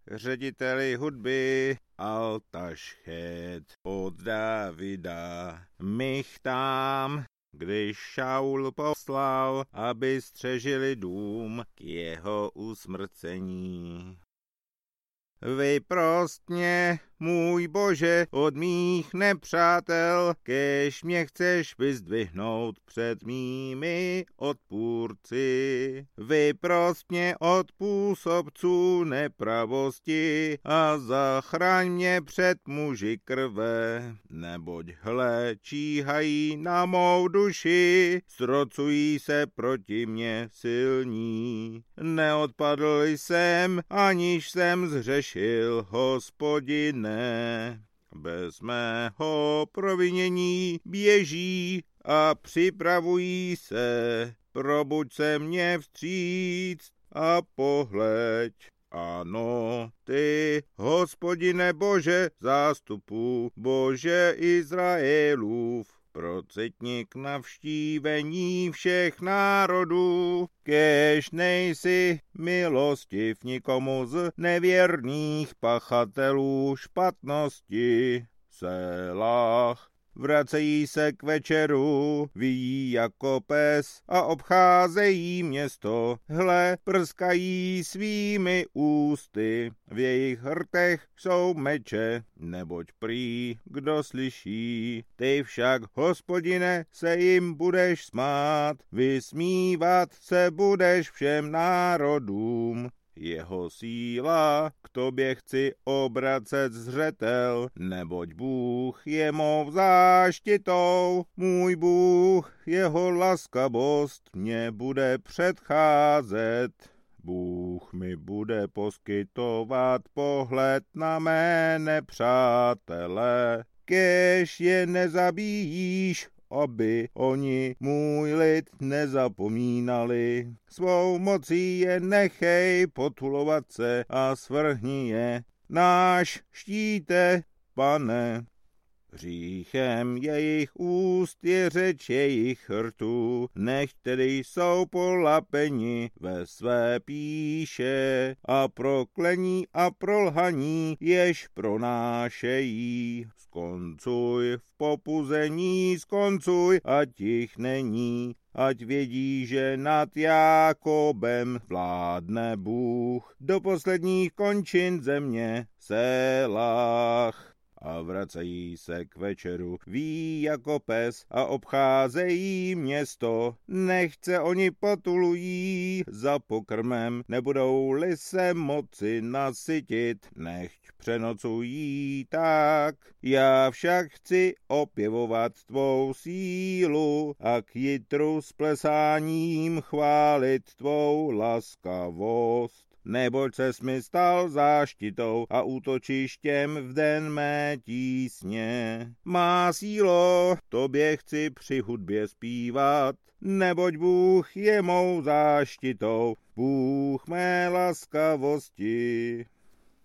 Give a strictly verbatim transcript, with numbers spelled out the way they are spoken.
řediteli hudby Altašchet od Davida Michtám, když Šaul poslal, aby střežili dům k jeho usmrcení. Vyprost mě, můj Bože, od mých nepřátel, kéž mě chceš vyzdvihnout před mými odpůrci. Vyprost mě od působců nepravosti a zachraň mě před muži krve, neboť hle, číhají na mou duši, strocují se proti mně silní. Neodpadl jsem, aniž jsem zřešil, Hospodine. Bez mého provinění běží a připravují se. Probuď se mě vstříc a pohleď. Ano, ty, Hospodine Bože zástupu, Bože Izraelův, procetník navštívení všech národů, kéž nejsi milostiv nikomu z nevěrných pachatelů špatnosti. Selách. Vracejí se k večeru, vijí jako pes a obcházejí město. Hle, prskají svými ústy, v jejich hrtech jsou meče, neboť prý, kdo slyší. Ty však, Hospodine, se jim budeš smát, vysmívat se budeš všem národům. Jeho síla, k tobě chci obracet zřetel, neboť Bůh je mou záštitou. Můj Bůh, jeho laskavost mě bude předcházet. Bůh mi bude poskytovat pohled na mé nepřátele, kéž je nezabíjíš, aby oni můj lid nezapomínali. Svou mocí je nechej potulovat se a svrhni je. Náš štíte, Pane. Hříchem jejich úst je řeč jejich rtů, nechť tedy jsou polapeni ve své píše a proklení a prolhaní jež pronášejí. Skoncuj v popuzení, skoncuj, ať jich není, ať vědí, že nad Jákobem vládne Bůh. Do posledních končin země Selách. A vracejí se k večeru, ví jako pes a obcházejí město. Nechce oni potulují za pokrmem, nebudou-li se moci nasytit, nechť přenocují tak. Já však chci opěvovat tvou sílu a k jitru s plesáním chválit tvou laskavost. Neboť ses mi stal záštitou a útočištěm v den mé tísně. Má sílo, tobě chci při hudbě zpívat, neboť Bůh je mou záštitou, Bůh mé laskavosti.